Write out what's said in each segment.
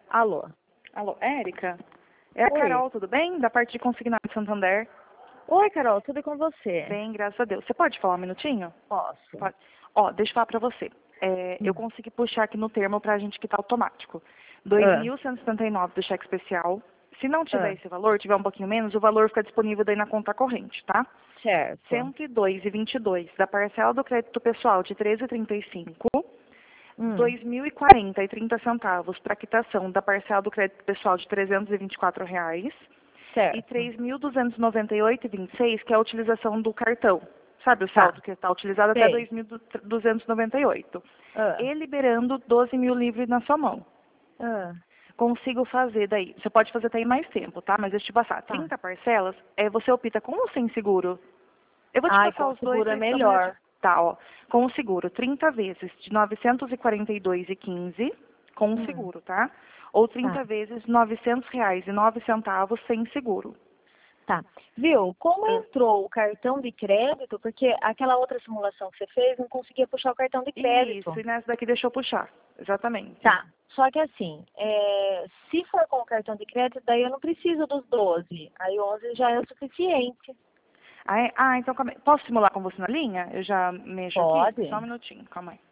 Alô? Alô, Érica? É a Oi. Carol, tudo bem? Da parte de consignado de Santander. Oi, Carol, tudo com você? Bem, graças a Deus. Você pode falar um minutinho? Posso. Pode. Ó, deixa eu falar pra você. Eu Hum. consegui puxar aqui no termo pra gente quitar automático. Ah, 2.179 do cheque especial. Se não tiver ah, esse valor, tiver um pouquinho menos, o valor fica disponível daí na conta corrente, tá? certo. 102,22 da parcela do crédito pessoal de 13,35. Hum, 2.040 e 30 centavos para quitação da parcela do crédito pessoal de R$ 324 e certo. 3.298,26, que é a utilização do cartão. Sabe o Tá, saldo que está utilizado até sei. 2.298. Ah, E liberando 12 mil livres na sua mão. ah, Consigo fazer daí. Você pode fazer até em mais tempo, tá? Mas deixa eu te passar. tá. 30 parcelas, você opta com ou sem seguro? Eu vou te Ai, passar com os dois, seguro é só um minutinho. melhor. Tá, ó. Com o seguro, 30 vezes de 942,15 com o Hum, seguro, tá? Ou tá, 30 vezes de R$ 900,09 sem seguro. tá. Viu, como Ah, entrou o cartão de crédito, porque aquela outra simulação que você fez não conseguia puxar o cartão de isso, crédito. e nessa daqui deixou puxar. Exatamente. Tá. Só que assim, se for com o cartão de crédito, daí eu não preciso dos 12. Aí 11 já é o suficiente. Então calma aí. Posso simular com você na linha? Eu já mexo aqui? Só um Pode. minutinho, calma aí.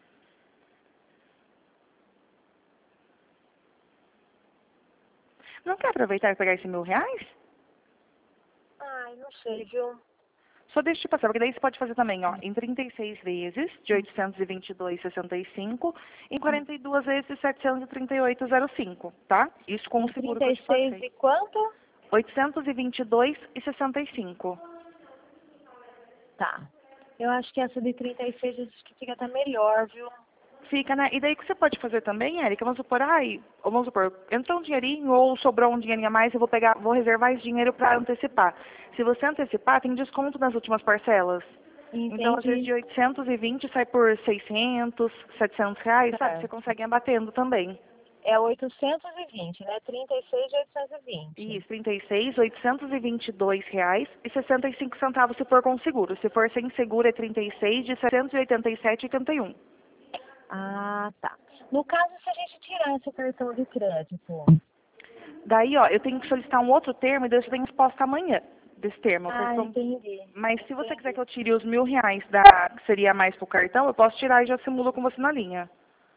Não quer aproveitar e pegar esses R$ 1.000? Ai, não sei, viu? Só deixa eu te passar, porque daí você pode fazer também, ó, em 36 vezes de 822,65, em 42 vezes de 738,05, tá? Isso com Em o seguro trinta que eu e te seis passei. de quanto? 822,65. Tá. Eu acho que essa de 36 acho que fica até melhor, viu? Fica, né? E daí o que você pode fazer também, Érica, vamos supor, entrou um dinheirinho ou sobrou um dinheirinho a mais, eu vou reservar esse dinheiro para antecipar. Se você antecipar, tem desconto nas últimas parcelas. Então, às vezes, Entendi. de 820 sai por 600, R$ 700, sabe? Você Certo. consegue ir abatendo também. É 820, né? 36 de 820. Isso, 36, R$ 822,65 se for com seguro. Se for sem seguro, é 36 de 787,81. Ah, tá. No caso, se a gente tirasse o cartão de crédito. Daí, ó, eu tenho que solicitar um outro termo e daí eu tenho resposta amanhã desse termo. Ah, entendi. Mas se você quiser Entendi. que eu tire os R$ 1.000 que seria mais pro cartão, eu posso tirar e já simulo com você na linha.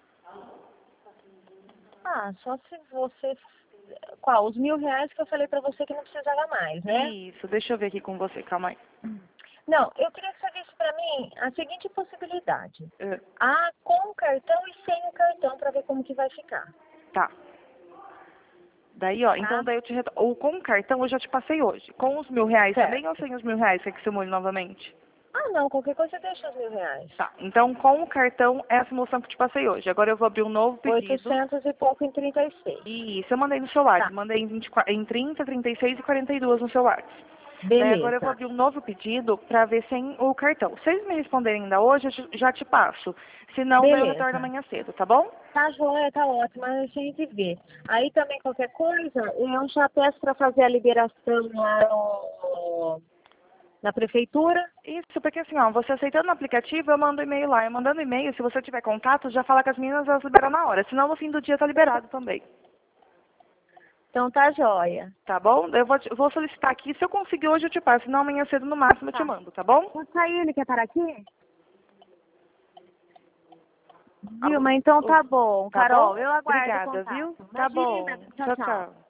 Ah, só se você... Qual? Os R$ 1.000 que eu falei pra você que não precisava mais, né? Isso, deixa eu ver aqui com você, calma aí. Não, eu queria que você visse pra mim a seguinte possibilidade. Ah, A com o cartão e sem o cartão pra ver como que vai ficar, tá. Daí, ó, então tá? daí ou com o cartão eu já te passei hoje. Com os R$ 1.000 também ou Certo. sem os R$ 1.000, quer que simule novamente? Ah, não, qualquer coisa você deixa os R$ 1.000. Tá, então com o cartão é a simulação que eu te passei hoje. Agora eu vou abrir um novo pedido. 800 e pouco em 36. Isso, eu mandei no seu WhatsApp. Tá, Mandei em, 24, em 30, 36 e 42 no seu WhatsApp. Daí agora eu vou beleza. abrir um novo pedido para ver sem o cartão. Se eles me responderem ainda hoje, já te passo. Se não, daí eu retorno Beleza. amanhã cedo, tá bom? Tá joia, tá ótimo, mas a gente vê. Aí também qualquer coisa, eu já peço para fazer a liberação lá na prefeitura. Isso, porque assim, ó, você aceitando no aplicativo, eu mando e-mail lá. Eu mandando e-mail, se você tiver contato, já fala com as meninas, elas liberam na hora. Senão no fim do dia tá liberado também. Então tá joia. Tá bom? Eu vou solicitar aqui. Se eu conseguir hoje, eu te passo. Senão amanhã cedo no máximo eu te Tá. mando, tá bom? Vou sair, ele quer parar aqui? Alô? Vilma, então Ô, tá bom. tá Carol, bom? eu aguardo o Obrigada, viu? contato. Tá Imagina. bom. Tchau, Tchau, tchau. tchau.